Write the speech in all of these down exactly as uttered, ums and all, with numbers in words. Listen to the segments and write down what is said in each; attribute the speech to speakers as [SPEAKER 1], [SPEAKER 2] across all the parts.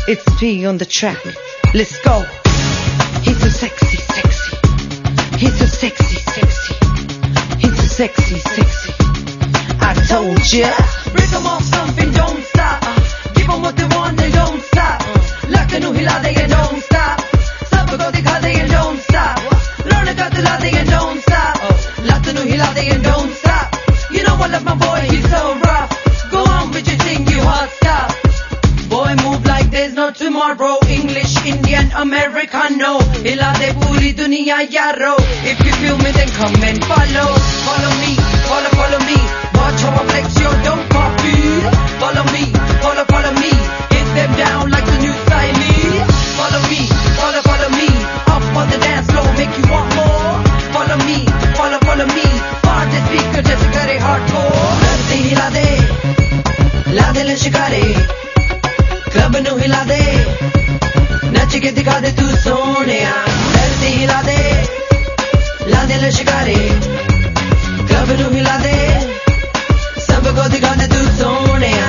[SPEAKER 1] It's P on the track. Let's go. He's so sexy, sexy. He's so sexy, sexy. He's so sexy, sexy. I told ya.
[SPEAKER 2] Break 'em off something, don't stop. Give 'em what they want, they don't stop. Lak nu hila de and don't stop. Sabko dikha de and don't stop. Ronak dila de and don't stop. Lak nu hila de and don't stop. You know I love my boy, he's so rough. Go on with your thing, you hot stuff. Boy move like there's no tomorrow. English, Indian, Americano. Hila de puri duniya yaro. If you feel me then come and follow. Follow me, follow, follow me. Watch how I flex, yo, don't copy. Follow me, follow, follow me. Hit them down like the new style. Follow me, follow, follow me. Up on the dance floor, make you want more. Follow me, follow, follow me. Far the speaker, just kare hardcore. Darte hila de, la de le shikare. Club nu hila de, nach ke dikha de tu soneya. Darte hila de, la de le shikare. Club nu hila de. Sabko dikha de tu soneya.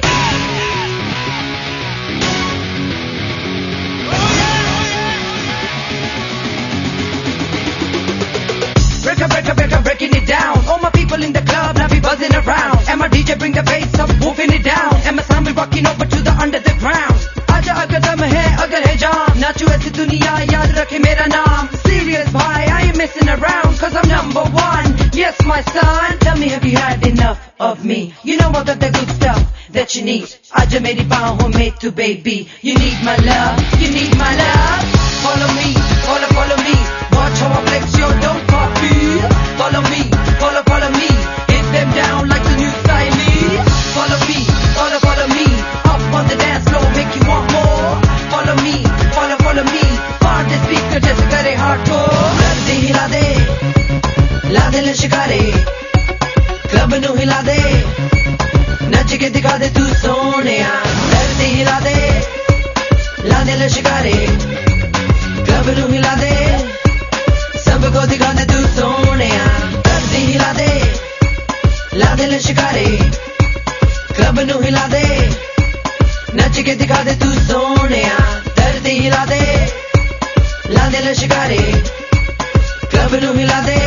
[SPEAKER 2] Break up, break up, break up, breaking it down. All my people in the club now be buzzing around. And my D J bring the bass up, moving it down. And my sound be rocking over to the under the ground. Aja agar dam hai, agar hai jaan. Nachu aise duniya yaad rakhe mera naam. Serious bhai, I ain't messing around. Cause I'm number one. Yes, my son. Tell me, have you had enough of me? You know I got the good stuff that you need. Aja meri baahon mein tu baby. You need my love, you need my love. Follow me, follow, follow me. Watch how I flex, yo, don't copy. Follow me, follow, follow me. Hit them down like the new style. Follow me, follow, follow me. Up on the dance floor, make you want more. Follow me, follow, follow me. Far the speaker, just kare hardcore. Darte hila de, la de le shikare. Club nu hila de, nach ke dikha de tu soneya. Darte hila de, la de le shikare. Club nu hila de. Sabko dikha de tu soneya. Darte hila de, la de le shikare. Club nu hila de, nach ke dikha de tu soneya. Darte hila de, la de le shikare. Club nu hila de.